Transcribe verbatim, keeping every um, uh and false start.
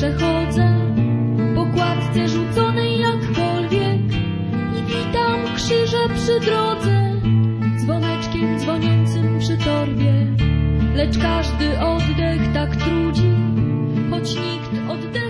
przechodzę po kładce rzuconej jakkolwiek i witam krzyże przy drodze dzwoneczkiem dzwoniącym przy torbie. Lecz każdy oddech tak trudzi, choć nikt oddechu